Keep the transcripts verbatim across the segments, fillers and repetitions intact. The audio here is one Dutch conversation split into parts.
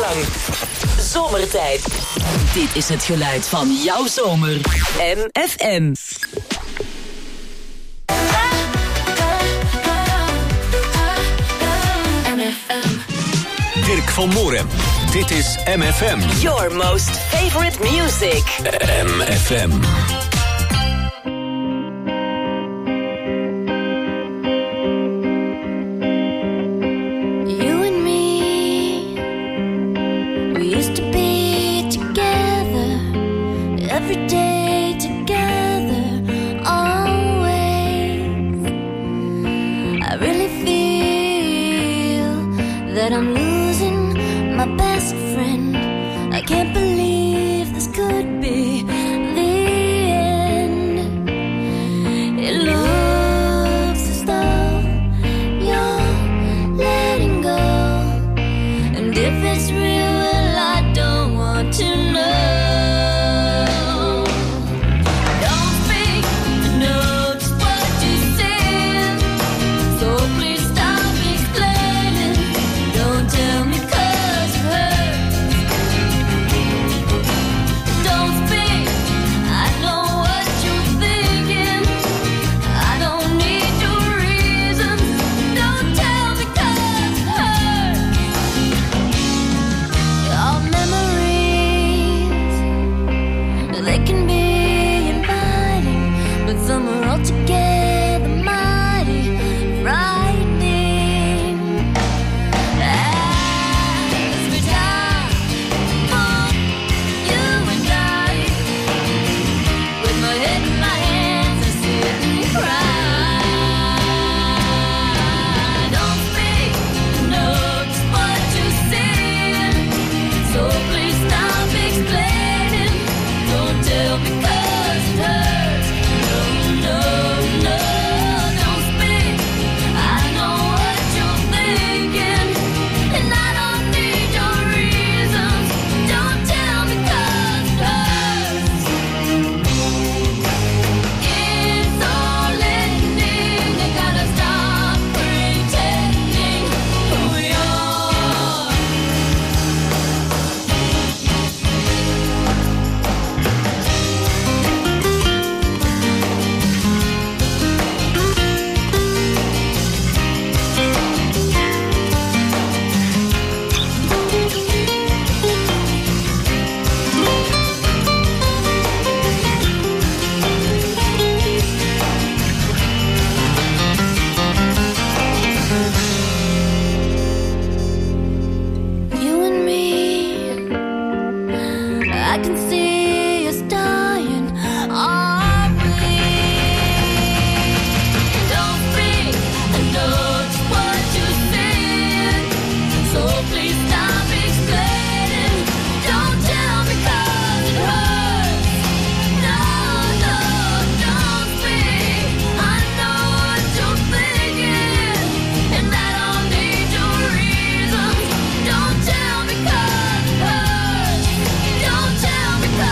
lang. Zomertijd. Dit is het geluid van jouw zomer. M F M. Dirk van Moorem. Dit is M F M. Your most favorite music. M F M. You and me, we used to be together, every day together, always. I really feel that I'm losing my best friend. I can't believe this could be the end. It looks as though you're letting go, and if it's real, well, I don't want to know. Don't speak, I know just what you said, so please stop explaining. Don't tell me 'cause it hurts. Don't speak, I know what you're thinking. I don't need your reasons. Don't tell me 'cause it hurts. Our memories, they can be inviting, but some are altogether mighty frightening. As we die for you and I, with my head in my hands, I sit and cry. Don't speak, know just what you said, so please stop explaining. Don't tell me 'cause it hurts. No, no, no, don't speak. I know what you're thinking, and I don't need your reasons. Don't tell me 'cause it hurts. It's all ending. I gotta stop pretending who we are. You and me, I can see us dying, aren't we? Don't speak, I know just what you said, so please stop explaining. Don't tell me 'cause it hurts. No, no, don't speak. I know what you're thinking, and I don't need your reasons. Don't tell me 'cause it hurts. Don't tell me 'cause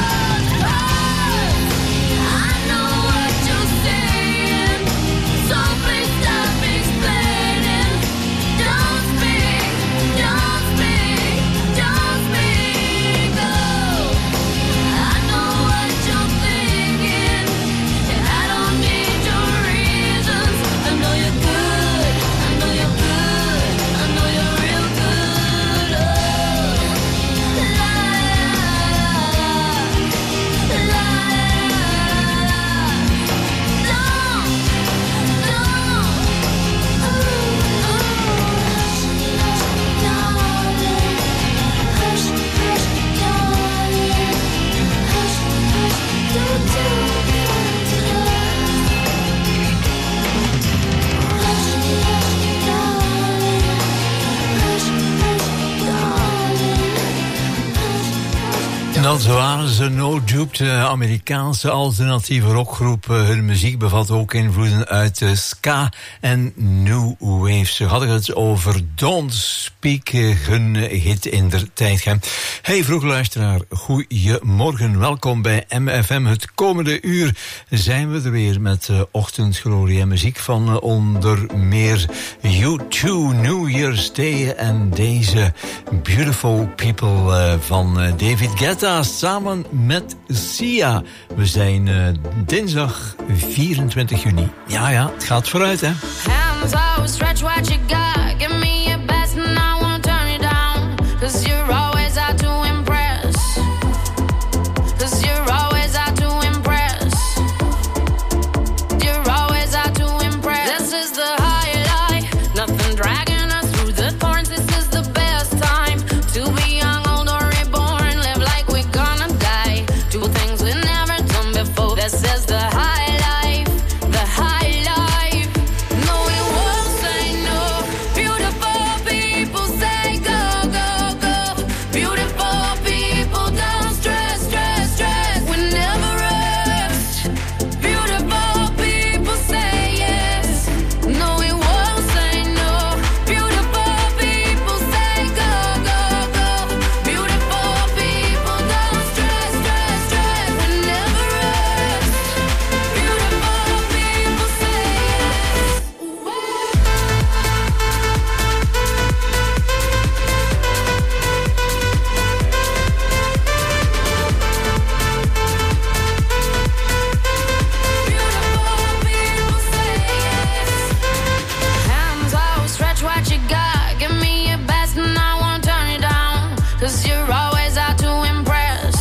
Wel, zo waren ze No Dupe, de Amerikaanse alternatieve rockgroep. Hun muziek bevat ook invloeden uit de ska en new wave. Ze hadden het over Don't Speak, hun hit in der tijd. Hey, vroeg luisteraar, goeiemorgen. Welkom bij M F M. Het komende uur zijn we er weer met uh, ochtendglorie en muziek van uh, onder meer U twee, New Year's Day en deze Beautiful People uh, van uh, David Guetta samen met Sia. We zijn uh, dinsdag vierentwintig juni. Ja, ja, het gaat vooruit, hè. Hands out, stretch what you got. Give me your best and I won't turn it down. Cause you're always out to impress. Cause you're always out to impress. You're always out to impress. This is the highlight. Nothing dragging us through the thorns. This is the best time to be young, old or reborn. Live like we're gonna die. Do things we've never done before. This is the high life. The high life. No, we won't say no. Beautiful people say go, go, go. Beautiful people don't stress, stress, stress. We never rest. Beautiful people say yes. No, we won't say no. Beautiful people say go, go, go. Beautiful people don't stress, stress, stress. We never rest. Beautiful people say yes. Beautiful people say yes. Hands out, stretch what you got. Give me your best and I won't turn it down. Cause you're always out to impress.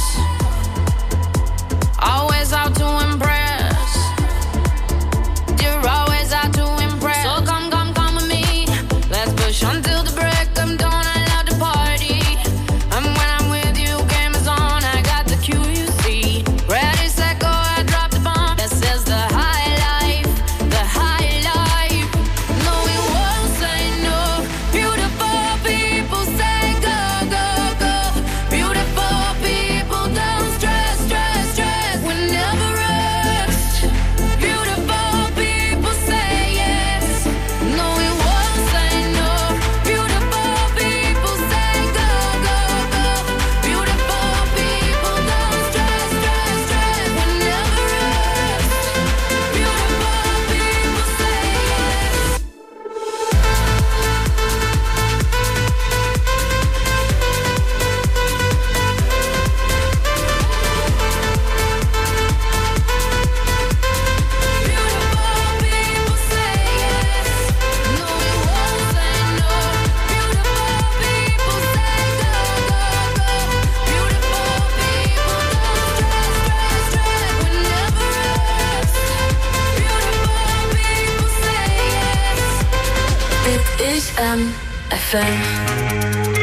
Always out to impress. You're always out to impress. So come, come, come with me. Let's push until the break of dawn. I love to party. And when I'm with you, game is on. I got the cue, you see. Ready, set, go, I drop the bomb. This is the high life. The high life. No, we won't say no. Beautiful people say go, go, go. Beautiful people don't stress, stress, stress. We never rest. Beautiful people say yes. No, we won't say no. Beautiful people say go, go, go. Beautiful people don't stress, stress, stress. We never rest. Beautiful people say yes. Beautiful people say yes. No, we won't say no. Beautiful people say go, go, go. Beautiful people don't stress, stress, stress. We never rest. Beautiful people say yes. Dit is M F M.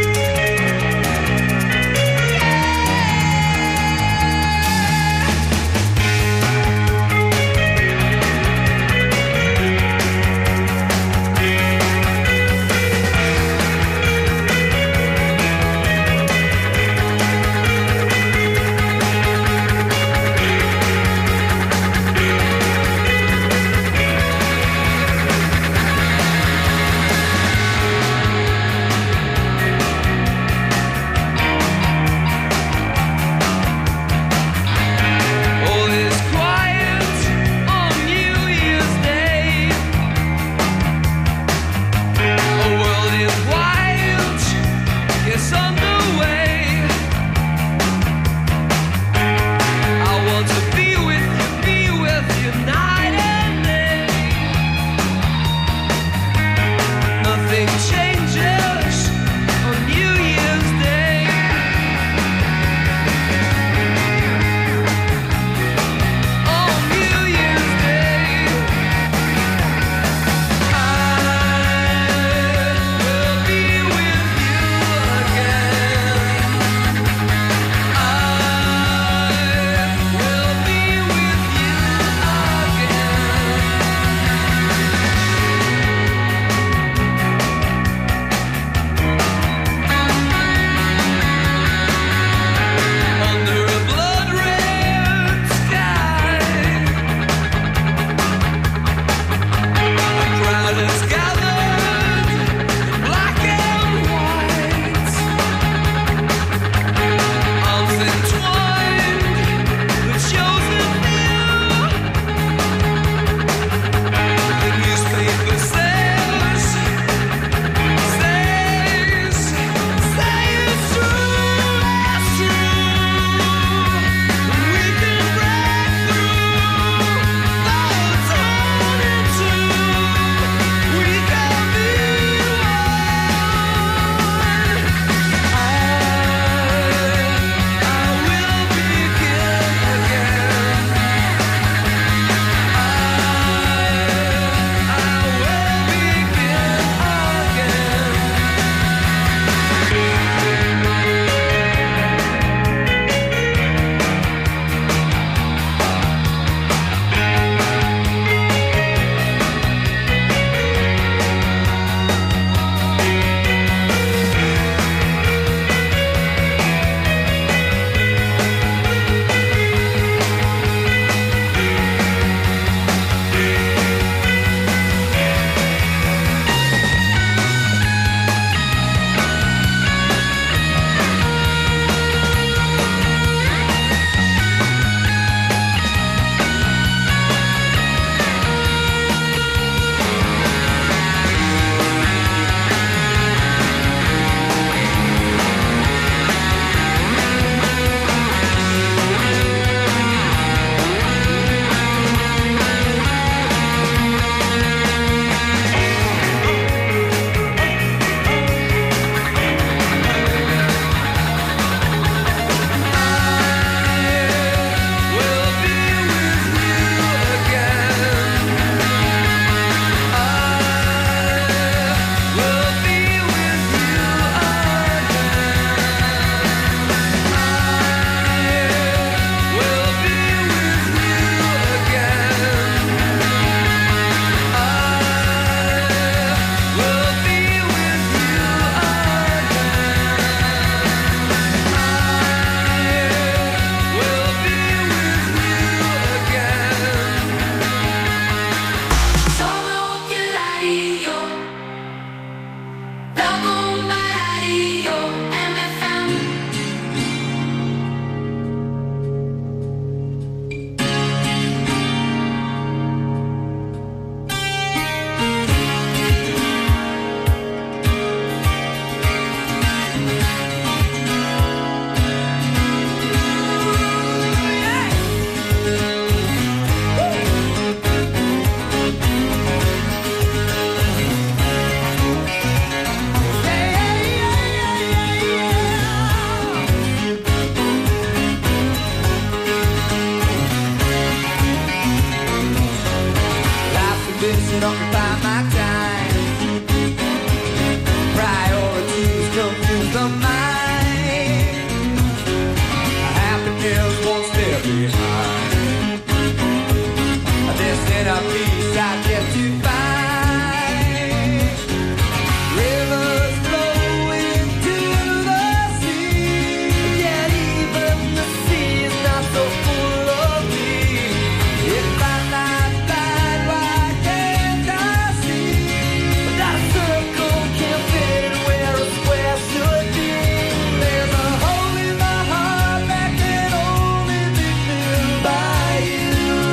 behind. This inner peace I've yet to find. Rivers flowing to the sea, yet even the sea is not so full of me. If I'm not blind, why can't I see that a circle can't fit where a square should be? There's a hole in my heart that can only be filled by you.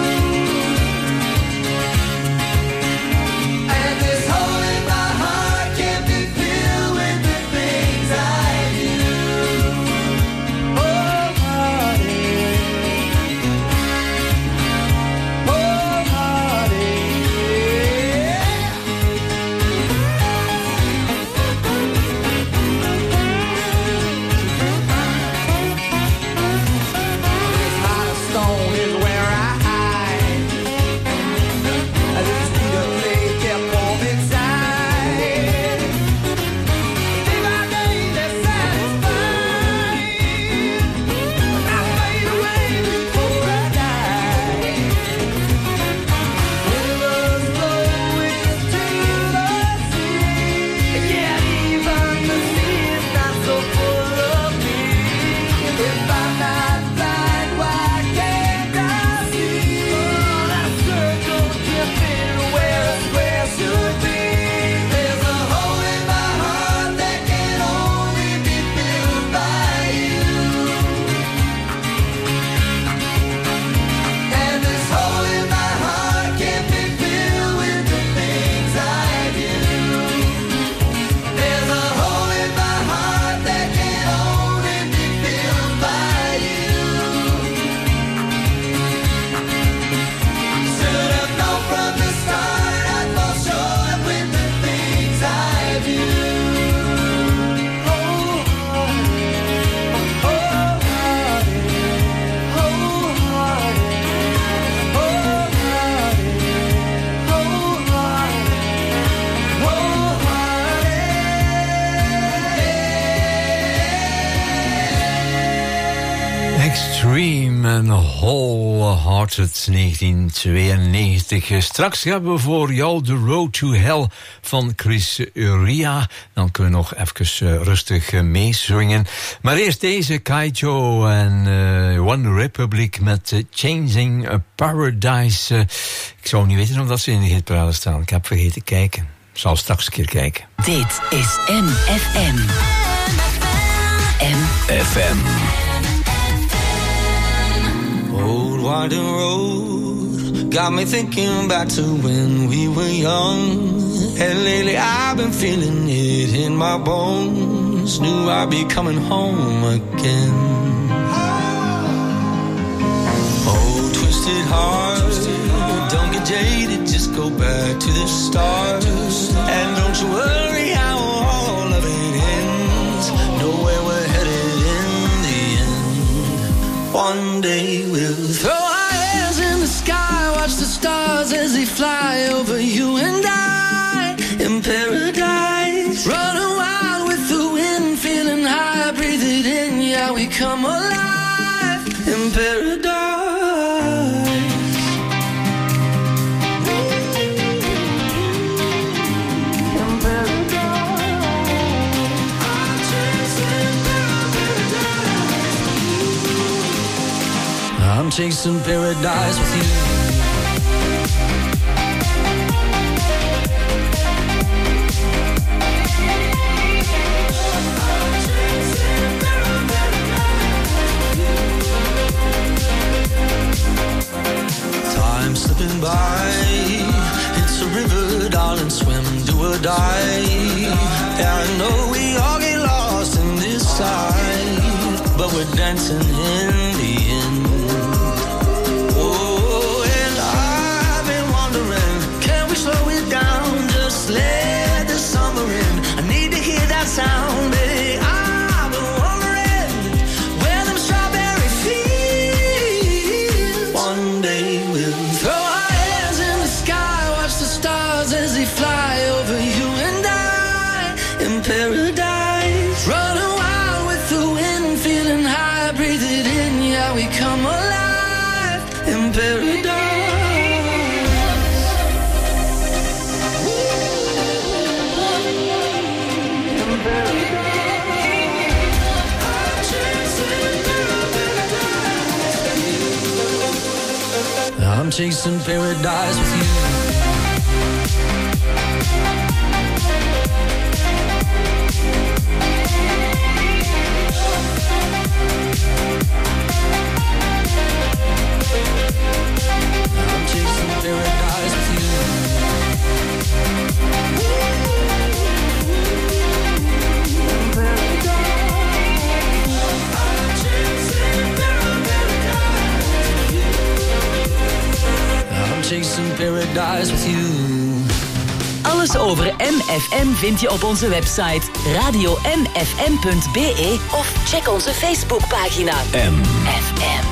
And this hole in my heart can't be filled with the things I do. Oh, heartache. Oh, heartache. This heart of stone is where I hide. This beat of clay kept warm inside. Day by day they're satisfied. I fade away before I die. Rivers flowing to the sea, yet even the sea is not so full of me. If I'm not blind, why can't I see that a circle can't fit where a square should be? There's a hole in my heart that can only be filled by you. And this hole in my heart can't be filled with the things I do. There's a hole in my heart that can only be filled by you. Should have known from the start I'd fall short with the things I do. Oh, heartache. Oh, heartache. Oh, heartache. Oh, heartache. Oh, heartache. Oh, heartache. Extreme en Wholehearted negentien tweeënnegentig. Straks hebben we voor jou The Road to Hell van Chris Ria. Dan kunnen we nog even uh, rustig uh, meezwingen. Maar eerst deze Kaijo en uh, One Republic met uh, Changing a Paradise. Uh, ik zou niet weten of dat ze in de hitparade staan. Ik heb vergeten te kijken. Ik zal straks een keer kijken. Dit is M F M. M F M. Old winding road got me thinking back to when we were young. And lately I've been feeling it in my bones. Knew I'd be coming home again. Oh, twisted heart, don't get jaded, just go back to the start. And don't you worry how all of it ends. Know where we're headed in the end. One day we'll throw our hands in the sky, watch the stars as they fly over you and I in paradise. Running wild with the wind, feeling high, breathe it in, yeah, we come alive in paradise. In paradise. I'm chasing paradise. I'm chasing paradise with you. Time slipping by, it's a river, darling, swim, do or die. Yeah, I know we all get lost in this tide, but we're dancing in the end. Oh, and I've been wondering, can we slow it down, just let the summer in? I need to hear that sound, baby. I've been wondering where them strawberry fields. One day we'll throw our hands in the sky, watch the stars as they fly over you and I in paradise. Running wild with the wind, feeling high, breathe it in, yeah, we come alive. in paradise. I'm chasing paradise with you. I'm chasing paradise with you. I'm chasing paradise with you. Alles over M F M vind je op onze website radio m f m punt b e Of check onze Facebookpagina M F M.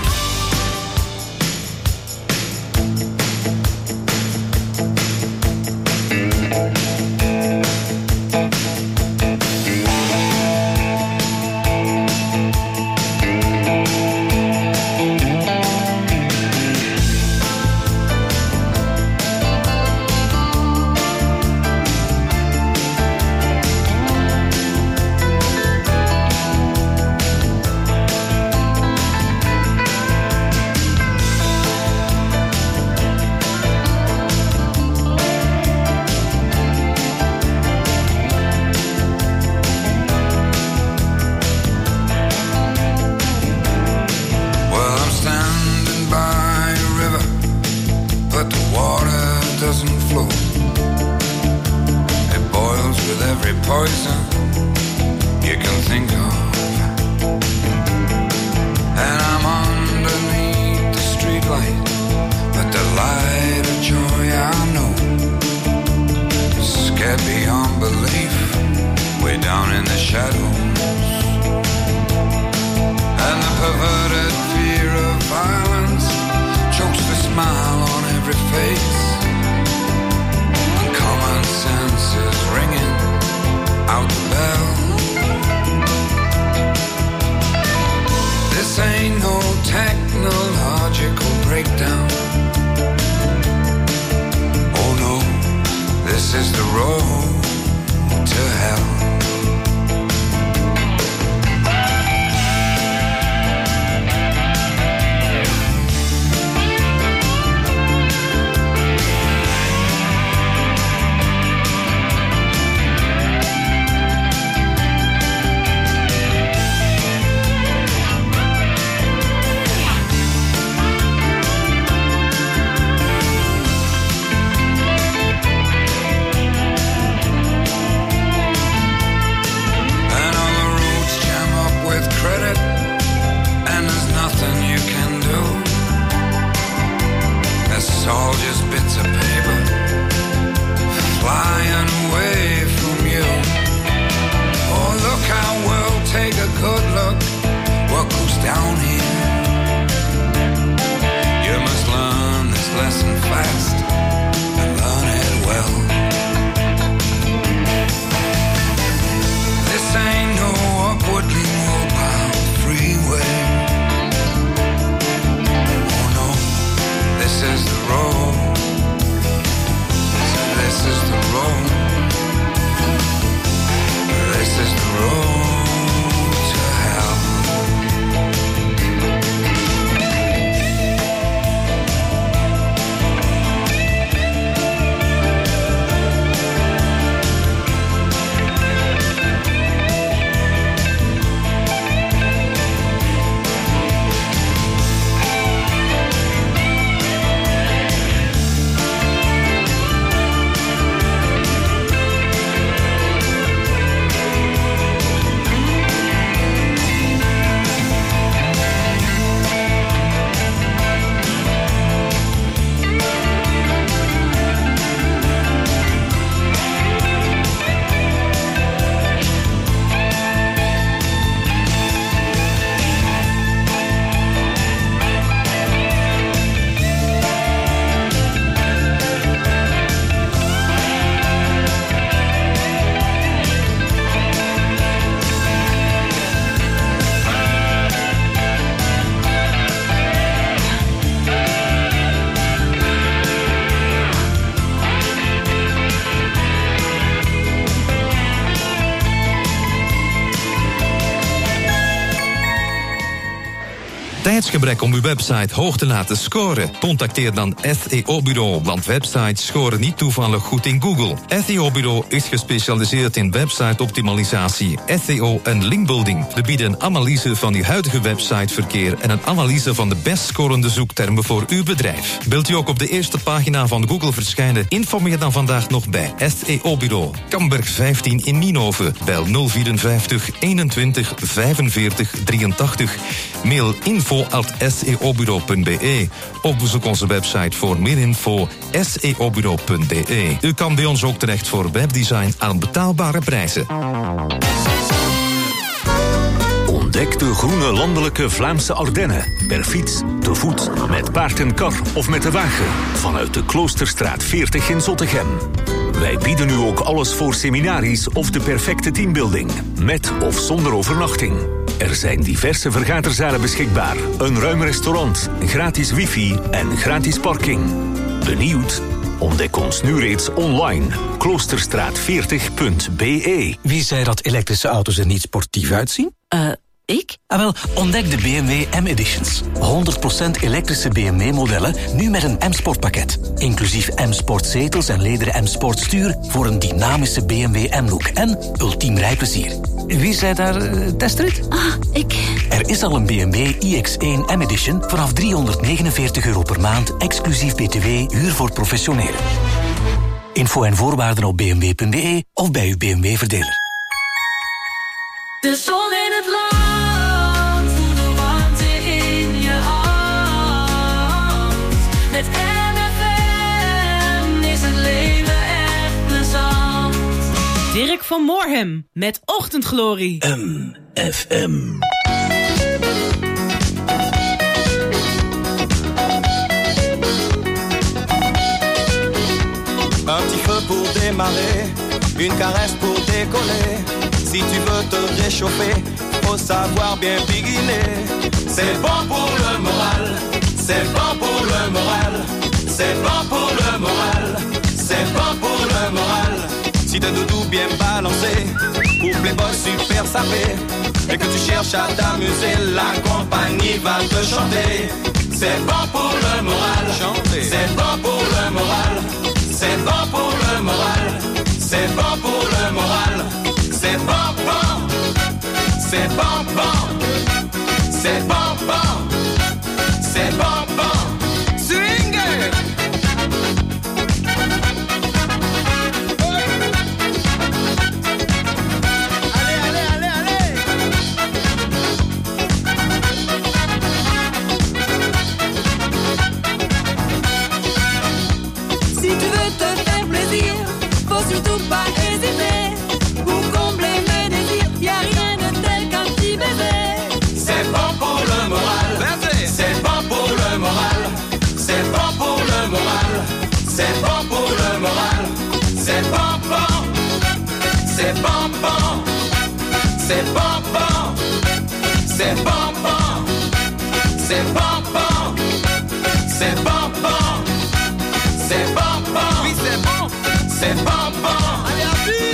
This is the road to hell. Tijdsgebrek om uw website hoog te laten scoren? Contacteer dan S E O-bureau, want websites scoren niet toevallig goed in Google. S E O-bureau is gespecialiseerd in website-optimalisatie, S E O en linkbuilding. We bieden een analyse van uw huidige websiteverkeer en een analyse van de best scorende zoektermen voor uw bedrijf. Wilt u ook op de eerste pagina van Google verschijnen? Informeer dan vandaag nog bij S E O-bureau. Kamberg vijftien in Nienhoven. Bel nul vierenvijftig eenentwintig vijfenveertig drieëntachtig. Mail info at s e o bureau punt b e. Of bezoek onze website voor meer info s e o bureau punt b e. U kan bij ons ook terecht voor webdesign aan betaalbare prijzen. Ontdek de groene landelijke Vlaamse Ardennen. Per fiets, te voet, met paard en kar of met de wagen. Vanuit de Kloosterstraat veertig in Zottegem. Wij bieden u ook alles voor seminaries of de perfecte teambuilding. Met of zonder overnachting. Er zijn diverse vergaderzalen beschikbaar. Een ruim restaurant, gratis wifi en gratis parking. Benieuwd? Ontdek ons nu reeds online. kloosterstraat veertig punt b e. Wie zei dat elektrische auto's er niet sportief uitzien? Eh, uh, ik? Ah, wel, ontdek de B M W M-editions. honderd procent elektrische B M W-modellen, nu met een M-Sport-pakket. Inclusief M-Sport zetels en lederen M-Sport stuur voor een dynamische B M W M-look en ultiem rijplezier. Wie zei daar uh, testrit? Ah, ik. Er is al een B M W i X één M-edition vanaf driehonderdnegenenveertig euro per maand, exclusief B T W, huur voor professionelen. Info en voorwaarden op b m w punt b e of bij uw B M W-verdeler. De zon in het land, voel de warmte in je hand. Met M F M is het leven echt plezant. Dirk van Moorhem met Ochtendglorie. M F M. Un petit feu pour démarrer, une caresse pour décoller. Si tu veux te réchauffer, faut savoir bien biguiner. C'est bon pour le moral, c'est bon pour le moral, c'est bon pour le moral, c'est bon pour le moral. Si t'as doudou bien balancé, pour playboy super sapé, et que tu cherches à t'amuser, la compagnie va te chanter. C'est bon pour le moral, chanter. C'est bon pour le moral, c'est bon pour le moral, c'est bon pour le moral. C'est bon, bon, c'est bon, bon, c'est bon, bon, c'est bon, bon. Swing it! Allez, allez, allez, allez! Si tu veux te faire plaisir, faut surtout pas hésiter. C'est bon pour le moral, c'est bon pour le moral, c'est bon pour le moral, c'est bon pour le moral, c'est bon bon, c'est bon bon, c'est bon bon, c'est bon bon, c'est bon bon, c'est bon bon, c'est bon bon, oui c'est bon, c'est bon bon, allez à vie.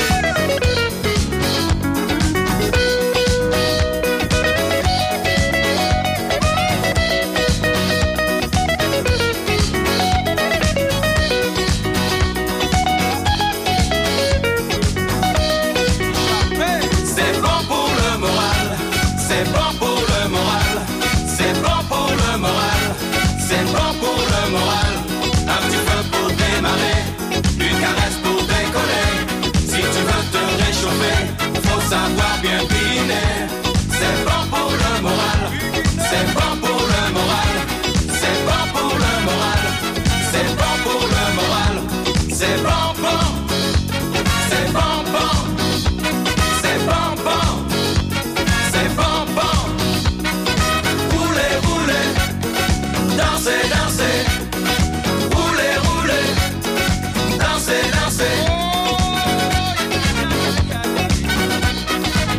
Savoir bien dîner, c'est bon pour le moral, c'est bon pour le moral, c'est bon pour le moral, c'est bon pour le moral, c'est bon bon, c'est bon bon, c'est bon bon, c'est bon bon. Roulez, roulez, dansez, dansez, roulez, roulez, dansez, dansez.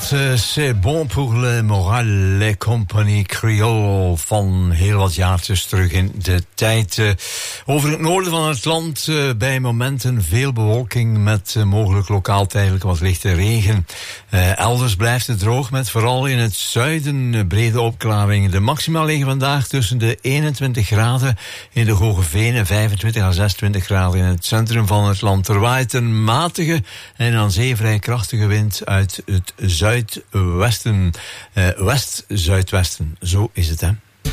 dat uh, C'est bon pour le moral, les compagnie Creole van heel wat jaartjes terug in de tijd. Uh, over het noorden van het land uh, bij momenten veel bewolking met uh, mogelijk lokaal tijdelijk wat lichte regen. Uh, elders blijft het droog met vooral in het zuiden uh, brede opklaringen. De maxima liggen vandaag tussen de eenentwintig graden in de Hoge Venen, vijfentwintig à zesentwintig graden in het centrum van het land. Er waait een matige en aan zee vrij krachtige wind uit het zuidwesten, uh, west-zuidwesten. Zo is het, hè.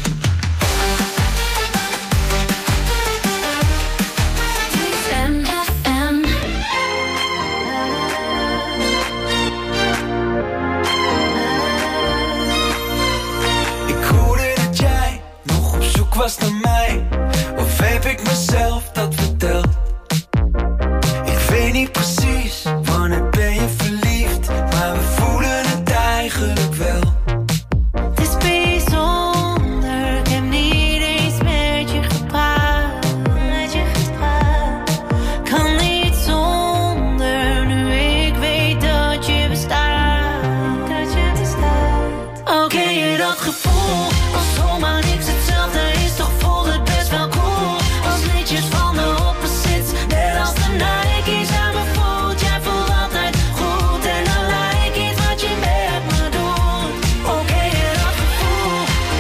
Ik hoorde dat jij nog op zoek was naar mij. Of heb ik mezelf dat verteld? Ik weet niet precies wanneer ben je verliefd, maar we voelen het eigenlijk wel. Het is bijzonder, ik heb niet eens met je gepraat. Met je gepraat. Kan niet zonder, nu ik weet dat je bestaat. Dat je bestaat. Oké, okay, je dat gevoel, als zomaar niks hetzelfde is, toch voelt het best wel cool. Als liedjes van de opposites, net als de Nike's aan mijn voet. Jij voelt altijd goed en dan lijkt iets wat je met me doet. Oké, okay, je dat gevoel.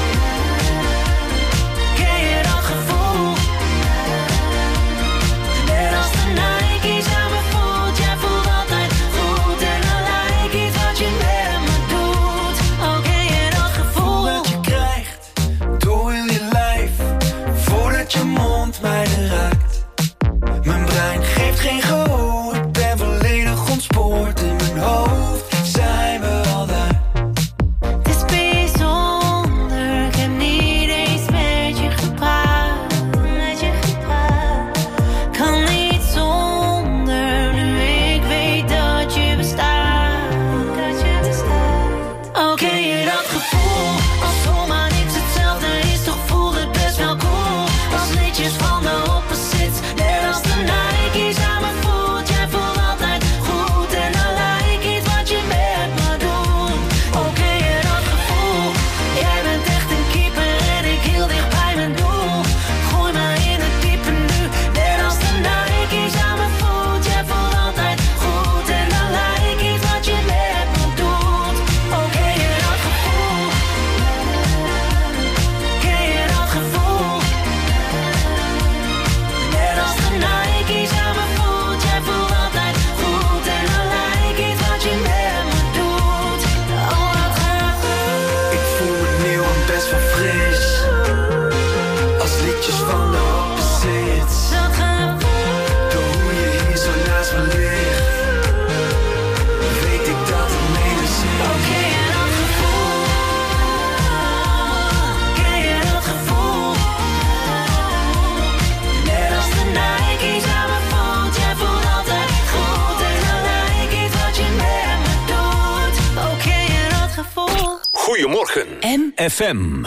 Ken je dat gevoel? Net als de Nike's aan mijn voet. Jij voelt altijd goed en dan lijkt iets wat je met me doet. Oké, okay, je dat gevoel. Dat je krijgt door heel je lijf, voordat je mond mij raakt. Mijn brein geeft geen gehoor, ik ben volledig ontspoord. In mijn hoofd zijn we al daar. Het is bijzonder, ik heb niet eens met je gepraat. Met je gepraat. Kan niet zonder, nu ik weet dat je bestaat. Dat je bestaat. Oké, okay, je dat gevoel, als zomaar niks hetzelfde is, toch voelt het best wel cool. Als liedjes van de opposites, net als de Nike's aan mijn voet. Jij voelt altijd goed en dan lijkt iets wat je met me doet. Oké, okay, je dat gevoel, jij bent echt een keeper en ik heel dicht bij mijn doel. Gooi me in het diepe nu, net als de Nike's aan mijn voet. Jij voelt altijd goed en dan lijkt iets wat je met me doet. Oké, okay, je dat gevoel. Ken je dat gevoel? Net als de Nike's aan mijn voet. Jij voelt altijd goed en dan lijkt iets wat je met me doet. Oh, dat gaat goed. Ik voel me nieuw en best wel fris, als liedjes van de opposites. Dat gaat goed. Door hoe je hier zo naast me ligt, weet ik dat het mede zit. Oké, okay, en dat gevoel. Ken je dat gevoel? Net als de Nike's aan mijn voet. Jij voelt altijd goed en dan lijkt iets wat je met me doet. Oké, okay, en dat gevoel. Goedemorgen, M F M.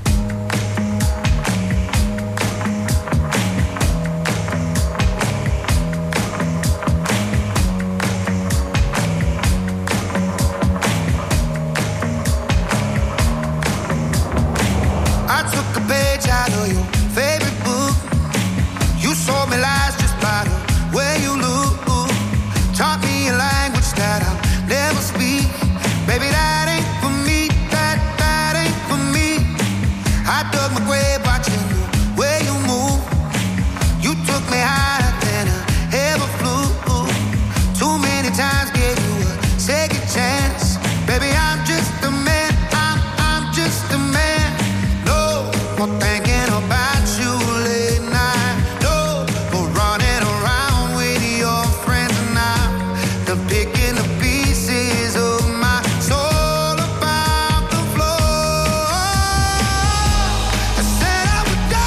I took a page out of your favorite book. You sold me lies just by the way you look. Taught me a language that I'll never speak. Baby, that ain't for me, that, that ain't for me. I dug my grave watching the way you move. You took me higher than I ever flew. Too many times gave you a second chance. Baby, I'm just a man, I'm, I'm just a man. No more thinking about you late night. No more running around with your friends and I'm done picking the pieces of my soul about the floor. I said I would die.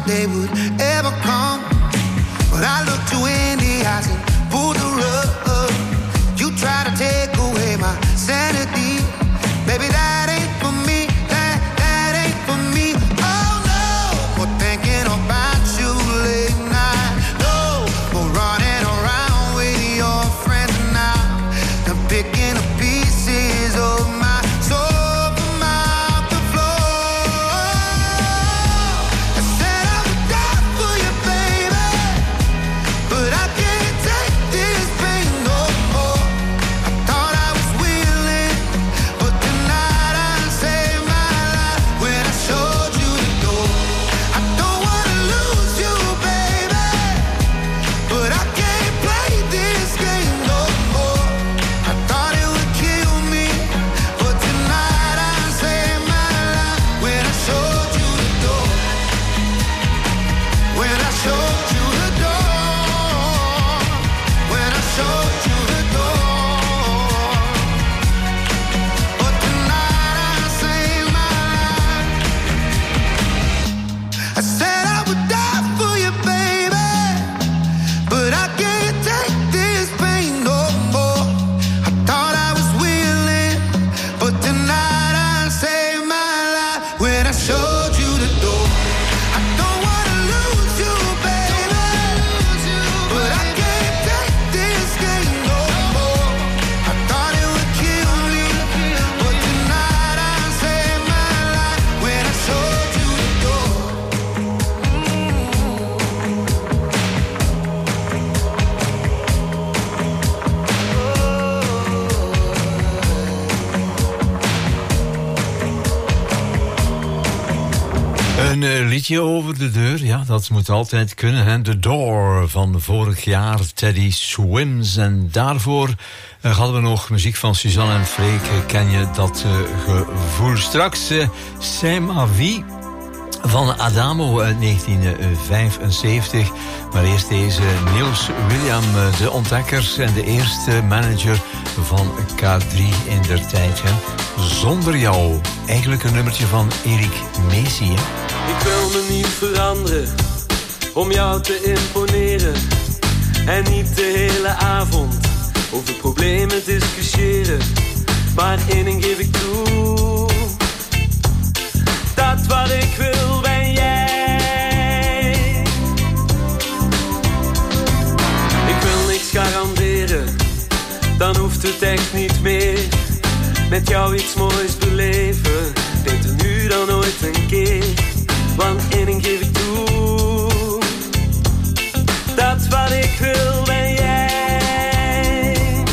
they would ever come. But I looked you in the eyes and pulled the rug. You try to take away my sanity. Baby, that ain't for me, that, that ain't for me. Oh no, for thinking about you late night. No, for running around with your friends now. I'm picking up pieces of my soul from out the floor. I said I would die for you, baby, but I can't take this pain no more. I thought I was willing, but tonight I saved my life when I showed you the door. I don't wanna lose you, baby, but I can't play this game no more. I thought it would kill me, but tonight I saved my life when I showed you the door. When I showed you the door. When I showed you the door. But tonight I saved my life. I said I would die for you, baby, but I can't take this pain no more. I thought I was willing, but tonight I saved my life when I showed you the door. I don't wanna lose you, baby, but I can't take this game no more. I thought it would kill me, but tonight I saved my life when I showed you the door. Een eh, liedje over de deur, ja, dat moet altijd kunnen. Hè? The Door van vorig jaar, Teddy Swims. En daarvoor eh, hadden we nog muziek van Suzanne en Freek. Eh, Ken je dat eh, gevoel? Straks eh, C'est ma vie van Adamo uit negentien vijfenzeventig. Maar eerst deze Niels William, eh, de ontdekker en de eerste manager van K drie in der tijd. Hè? Zonder jou. Eigenlijk een nummertje van Erik Messi, hè? Ik wil me niet veranderen om jou te imponeren. En niet de hele avond over problemen discussiëren. Maar één ding geef ik toe: dat wat ik wil ben jij. Ik wil niks garanderen, dan hoeft het echt niet meer. Met jou iets moois beleven, beter nu dan ooit een keer. Want één ding geef ik toe: dat wat ik wil ben jij.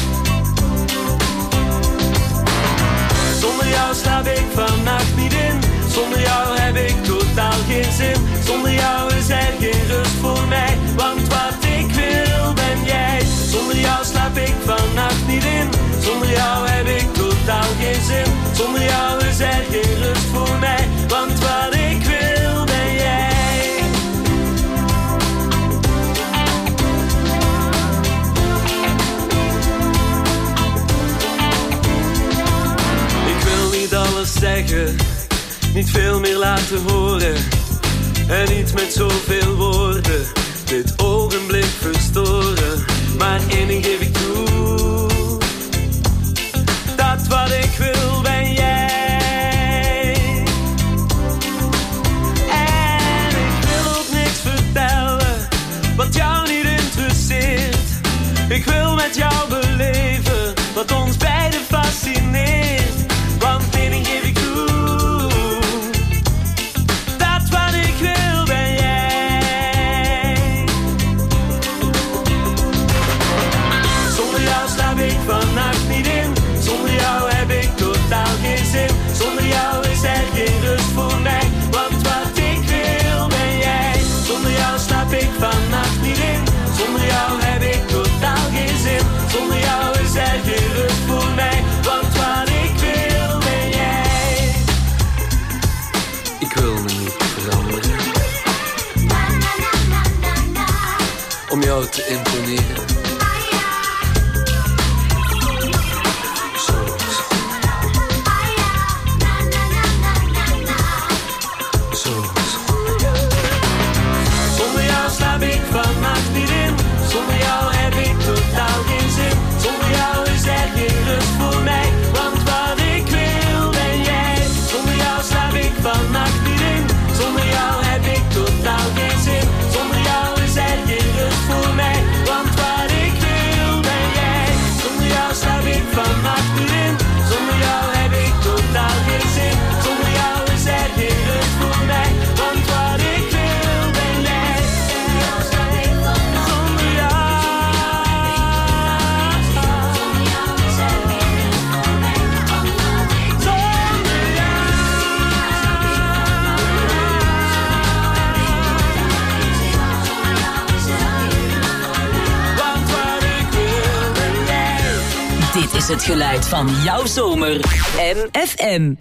Zonder jou slaap ik vannacht niet in. Zonder jou heb ik totaal geen zin. Zonder jou is er geen rust voor mij. Want wat ik wil ben jij. Zonder jou slaap ik vannacht niet in. Zonder jou heb ik totaal geen zin. Zonder jou is er geen rust voor mij. Want wat ik wil ben jij. Ik wil niet alles zeggen, niet veel meer laten horen. En niet met zoveel woorden dit ogenblik verstoren. Maar één ding geef ik toe: dat wat ik wil ben jij. En ik wil ook niks vertellen wat jou niet interesseert. Ik wil met jou beleven wat ons beiden fascineert. Want één ding geef ik toe: dat wat ik wil ben jij. Zonder jou slaap ik vannacht niet in. Zonder jou heb ik totaal geen zin. Zonder jou is er geen rust voor mij. Want wat ik wil ben jij. Zonder jou slaap ik vannacht niet in. Zonder jou heb ik totaal geen zin. Zonder jou is er geen rust voor mij. Want wat ik wil ben jij. Ik wil me niet veranderen om jou te imponeren. het geluid van jouw zomer. M F M.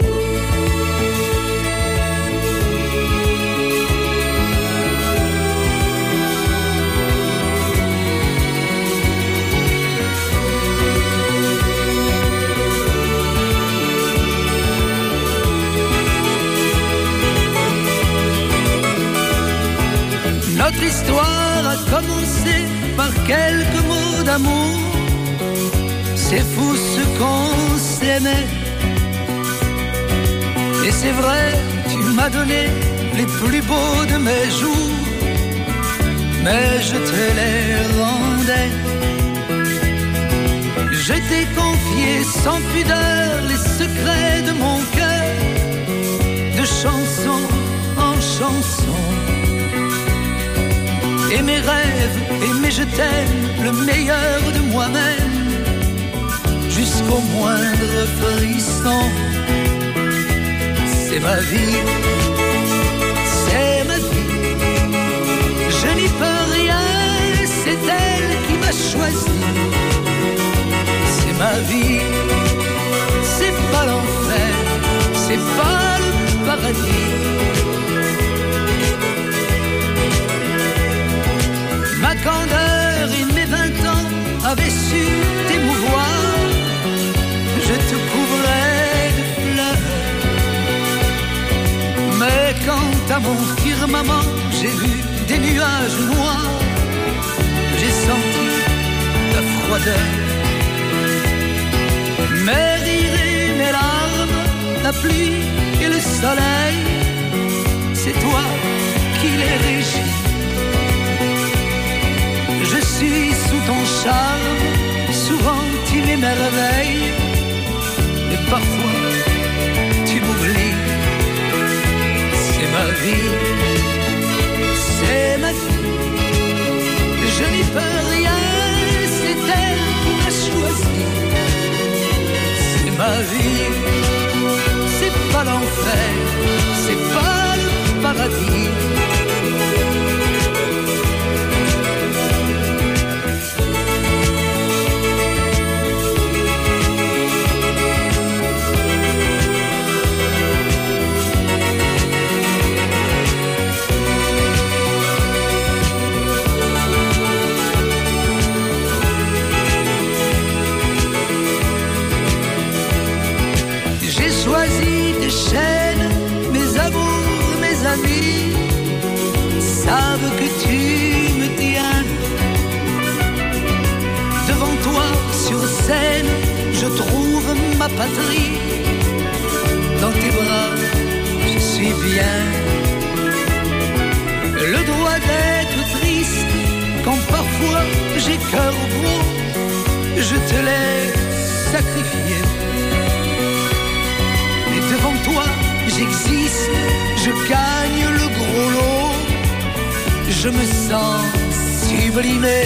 Notre histoire a commencé par quelques mots d'amour. C'est fou ce qu'on s'aimait. Et c'est vrai, tu m'as donné les plus beaux de mes jours, mais je te les rendais. Je t'ai confié sans pudeur les secrets de mon cœur, de chanson en chanson. Et mes rêves, et mes je t'aime, le meilleur de moi-même, jusqu'au moindre frisson. C'est ma vie, c'est ma vie, je n'y peux rien, c'est elle qui m'a choisi. C'est ma vie, c'est pas l'enfer, c'est pas le paradis. Ma candeur et mes vingt ans avaient su t'émouvoir. Je te couvrais de fleurs. Mais quant à mon firmament, j'ai vu des nuages noirs. J'ai senti ta froideur. Mes rires et mes larmes, la pluie et le soleil, c'est toi qui les régis. Je suis sous ton charme, souvent tu m'émerveilles, mais parfois tu m'oublies. C'est ma vie, c'est ma vie, je n'y peux rien, c'est elle qui m'a choisi. C'est ma vie, c'est pas l'enfer, c'est pas le paradis. Choisi tes chaînes, mes amours, mes amis savent que tu me tiens. Devant toi sur scène, je trouve ma patrie. Dans tes bras, je suis bien. Le droit d'être triste quand parfois j'ai cœur gros, je te l'ai sacrifié. Devant toi, j'existe, je gagne le gros lot. Je me sens sublimé.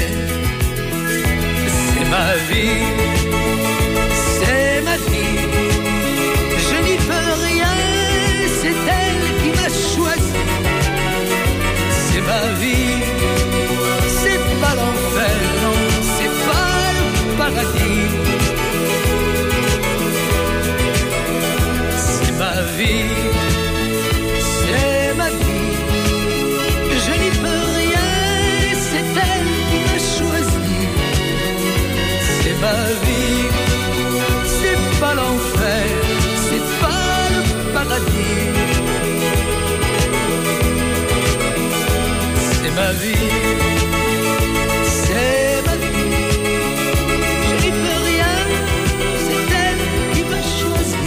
C'est ma vie, c'est ma vie. Je n'y peux rien, c'est elle qui m'a choisi. C'est ma vie, c'est pas l'enfer, non, c'est pas le paradis. Ma vie, c'est ma vie, je n'y peux rien, c'est elle qui m'a choisi. C'est ma vie, c'est pas l'enfer, c'est pas le paradis. C'est ma vie, c'est ma vie, je n'y peux rien, c'est elle qui m'a choisi.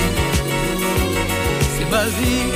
Ma vie.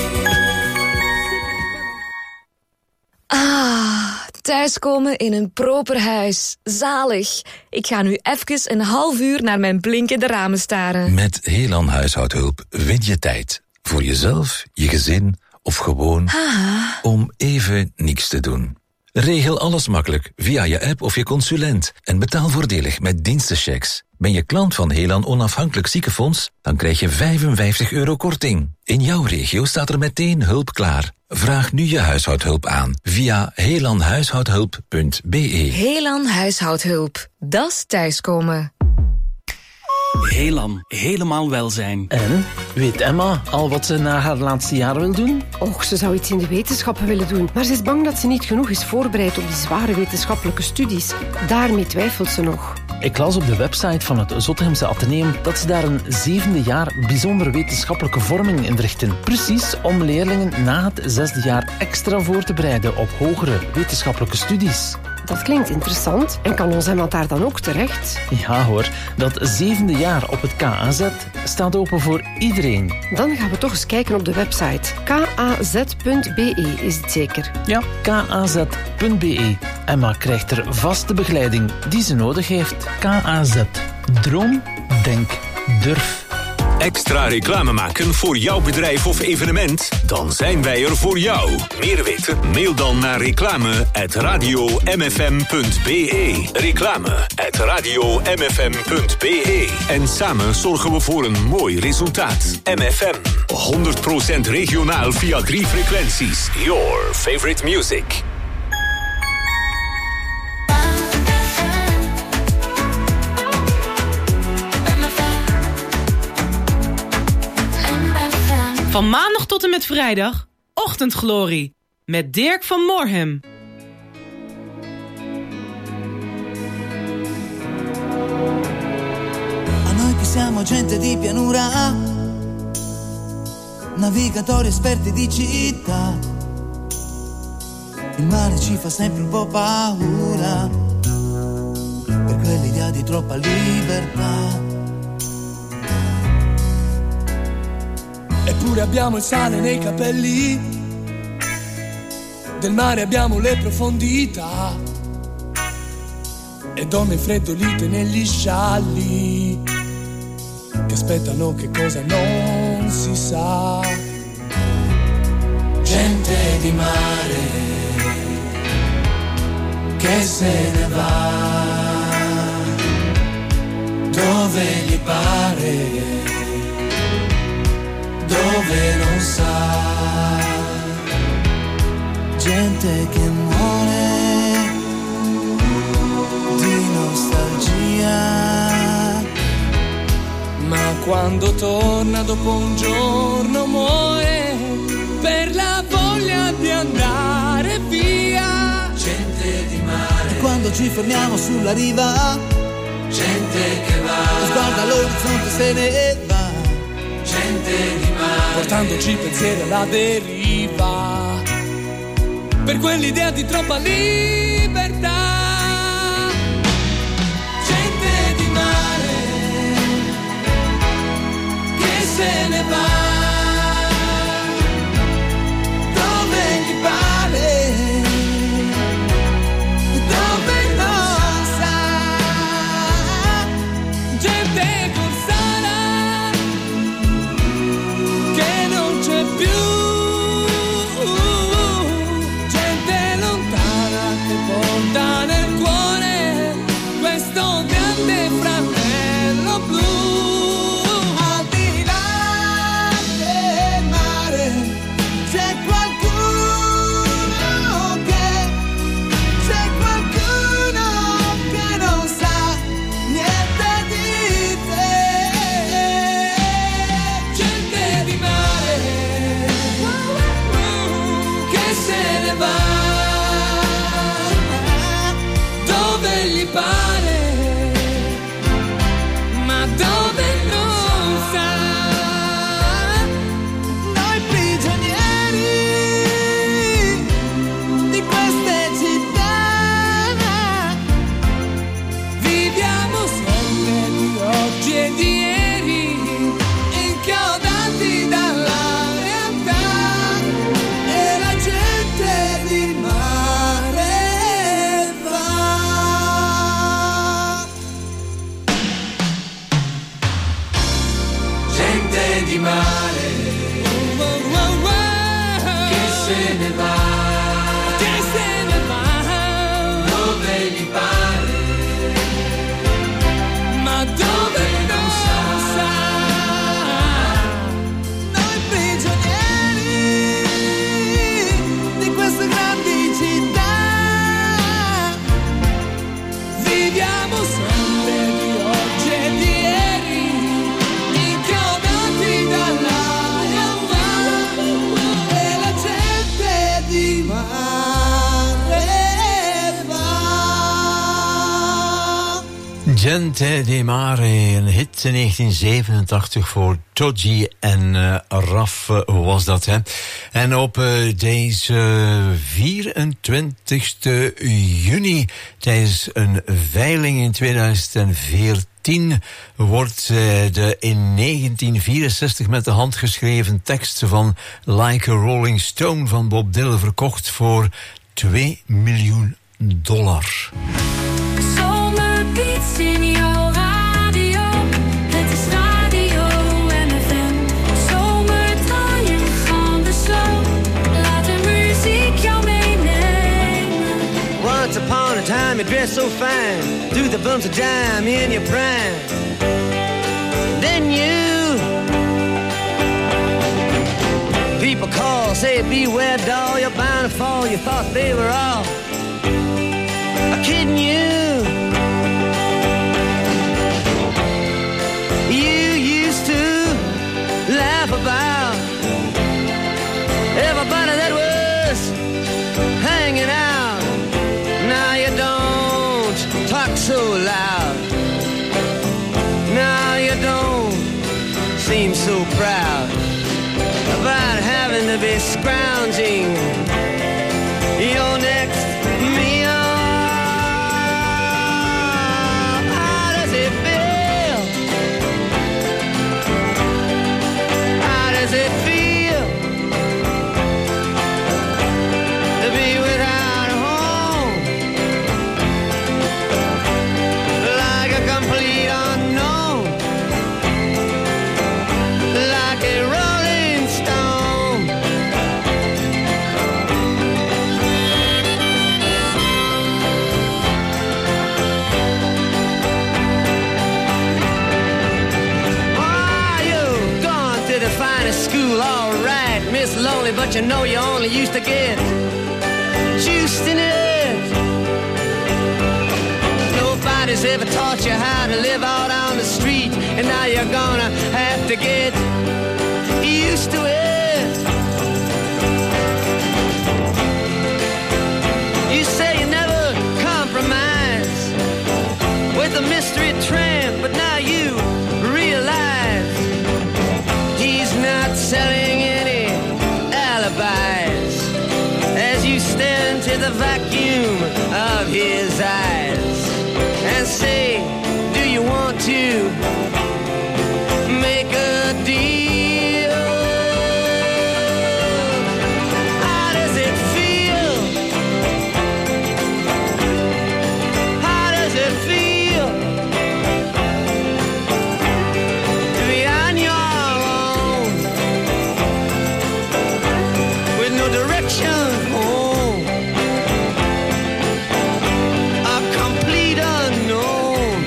Ah, thuiskomen in een proper huis. Zalig. Ik ga nu even een half uur naar mijn blinkende ramen staren. Met Helan Huishoudhulp win je tijd. Voor jezelf, je gezin of gewoon ah. om even niks te doen. Regel alles makkelijk via je app of je consulent en betaal voordelig met dienstenchecks. Ben je klant van Helan Onafhankelijk Ziekenfonds, dan krijg je vijfenvijftig euro korting. In jouw regio staat er meteen hulp klaar. Vraag nu je huishoudhulp aan via helanhuishoudhulp punt be. Helan Huishoudhulp, dat is thuiskomen. Heel lam, helemaal welzijn. En? Weet Emma al wat ze na haar laatste jaar wil doen? Och, ze zou iets in de wetenschappen willen doen. Maar ze is bang dat ze niet genoeg is voorbereid op die zware wetenschappelijke studies. Daarmee twijfelt ze nog. Ik las op de website van het Zottegemse Atheneum dat ze daar een zevende jaar bijzondere wetenschappelijke vorming inrichten. Precies om leerlingen na het zesde jaar extra voor te bereiden op hogere wetenschappelijke studies. Dat klinkt interessant. En kan ons Emma daar dan ook terecht? Ja hoor, dat zevende jaar op het K A Z staat open voor iedereen. Dan gaan we toch eens kijken op de website. k a z punt b e is het zeker? Ja, k a z punt b e. Emma krijgt er vaste begeleiding die ze nodig heeft. K A Z. Droom, denk, durf. Extra reclame maken voor jouw bedrijf of evenement? Dan zijn wij er voor jou. Meer weten? Mail dan naar reclame at radio m f m punt b e. Reclame at radio m f m punt b e. En samen zorgen we voor een mooi resultaat. M F M. honderd procent regionaal via drie frequenties. Your favorite music. Van maandag tot en met vrijdag, Ochtendglorie. Met Dirk van Moorhem. A noi che siamo gente di pianura, navigatori esperti di città, il mare ci fa sempre un po' paura, per quell'idea di troppa libertà. Eppure abbiamo il sale nei capelli, del mare abbiamo le profondità, e donne freddolite negli scialli, che aspettano che cosa non si sa. Gente di mare che se ne va dove gli pare, dove non sa, gente che muore di nostalgia, ma quando torna dopo un giorno muore per la voglia di andare via. Gente di mare, e quando ci fermiamo sulla riva, gente che va, sguarda l'orizzonte se ne va. Gente di mare, portandoci pensieri alla deriva, per quell'idea di troppa libertà. Gente di mare che se ne va dove gli pare, dove non sa. Gente con Sara che non c'è più, gente lontana che porta nel cuore questo grande fratello blu. Al di là Gente de Mare, een hit in negentien zevenentachtig voor Todji en uh, Raf uh, was dat, hè. En op uh, deze vierentwintigste juni, tijdens een veiling in tweeduizend veertien, wordt uh, de in negentien vierenzestig met de hand geschreven tekst van Like a Rolling Stone van Bob Dylan verkocht voor twee miljoen dollar. Zomerbeats in jouw radio, het is Radio M F M. Zomerdraaien van de show, laat de muziek jou meenemen. Once upon a time you dressed so fine, threw the bumps of dime in your prime. Then you, people call, say beware doll, you're bound to fall, you thought they were all kidding you. You used to laugh about everybody that was hanging out. Now you don't talk so loud. Now you don't seem so proud about having to be scrounging your next meal. Lonely, but you know you only used to get juiced in it. Nobody's ever taught you how to live out on the street, and now you're gonna have to get used to it. You say you never compromise with a mystery tramp, but now you realize he's not selling any alibis as you stare into the vacuum of his eyes and say, do you want to make a deal? How does it feel? How does it feel to be on your own with no direction home, a complete unknown,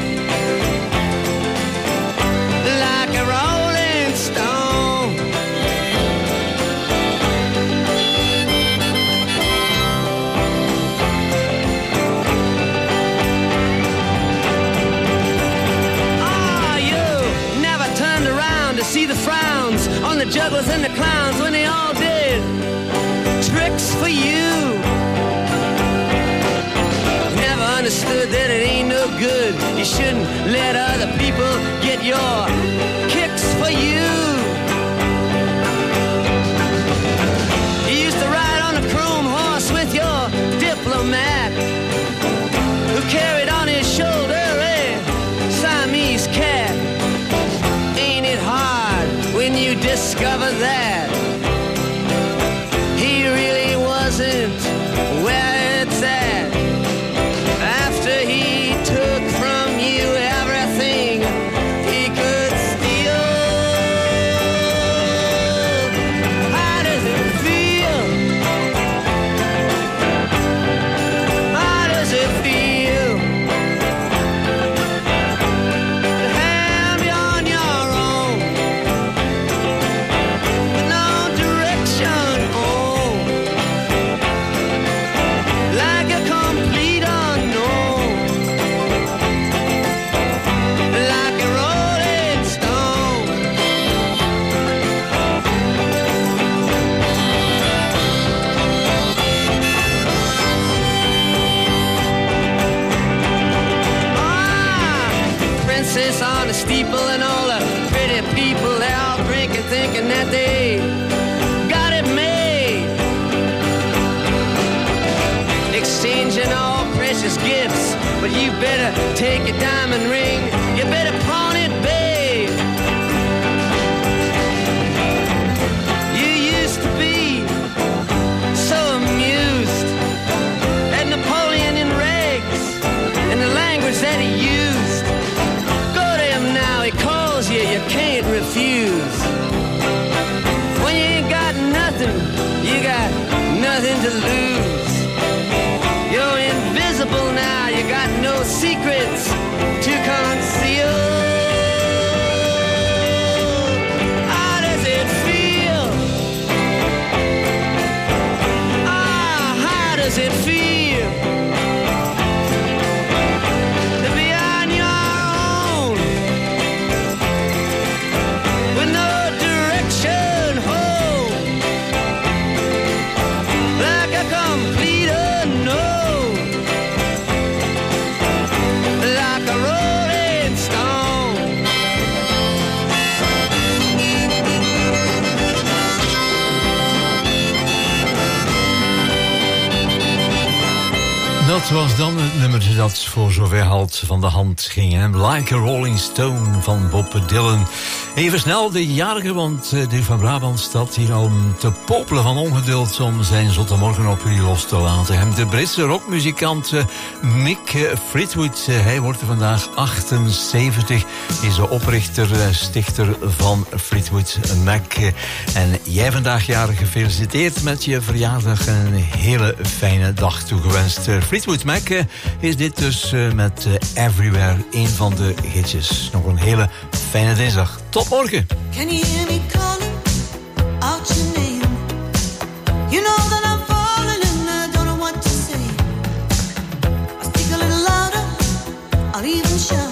like a rolling stone? Ah, you never turned around to see the frowns on the jugglers and the clowns when they all did tricks for you. Never understood that it ain't no good. You shouldn't let other people get your kicks for you. You used to ride on a chrome horse with your diplomat, who carried on his shoulder a Siamese cat. Ain't it hard when you discover that he really wasn't where it's at? After he took from you everything he could steal. the steeple and all the pretty people, they're all drinking, thinking that they got it made. Exchanging all precious gifts, but you better take your diamond ring, you better pawn it, babe. You used to be so amused at Napoleon in rags and the language that he used. Go to him now, he calls you, you can't refuse. When you ain't got nothing, you got nothing to lose. You're invisible now, you got no secrets to conceal. How does it feel? Ah, how does it feel to be on your own with no direction home, like a complete unknown, like a rolling stone? Dat was dan het nummer dat voor zover halt van de hand ging. Hè? Like a Rolling Stone van Bob Dylan. Even snel de jarige, want Dirk van Brabant staat hier al te popelen van ongeduld om zijn zotte morgen op jullie los te laten. Hem de Britse rockmuzikant Mick Fleetwood, hij wordt er vandaag achtenzeventig, is de oprichter, stichter van Fleetwood Mac. En jij vandaag jarig, gefeliciteerd met je verjaardag en een hele fijne dag toegewenst. Fleetwood Mac is dit dus met Everywhere, een van de hitjes. Nog een hele fijne dinsdag. Tot morgen. Can you hear me calling out your name? You know that I'm falling and I don't know what to say. I'll speak a little louder, I'll even shout.